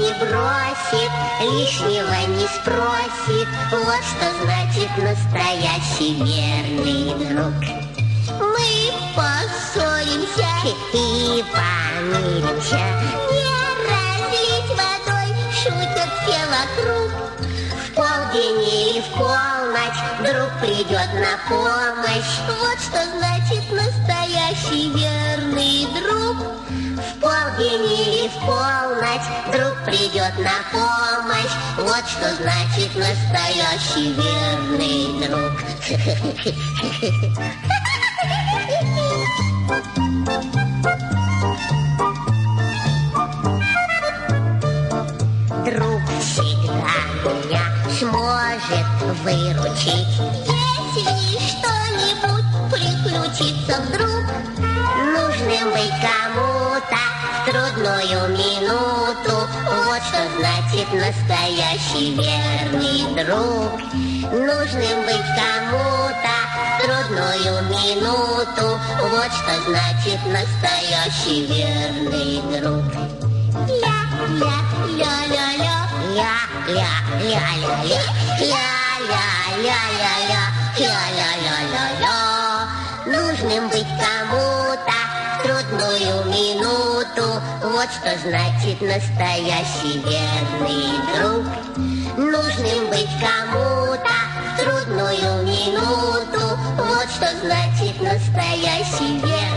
не бросит, лишнего не спросит. Вот что значит настоящий верный друг. Мы поссоримся и помиримся, не разлить водой, шутят все вокруг. В полдень или в полночь друг придет на помощь. Вот что значит настоящий верный друг. В полдень или в полночь друг придет на помощь. Вот что значит настоящий верный друг. Друг всегда меня сможет выручить, если что-нибудь приключится вдруг. Нужным быть кому-то в трудную минуту. Вот что значит настоящий верный друг. Нужным быть кому-то в трудную минуту. Вот что значит настоящий верный друг. Ля-ля-ля-ля-ля, ля-ля-ля-ля-ля, ля-ля-ля-ля-ля, ля-ля-ля-ля-ля. Нужным быть кому-то в трудную минуту. Вот что значит настоящий верный друг. Нужным быть кому-то в трудную минуту. Вот что значит настоящий верный друг.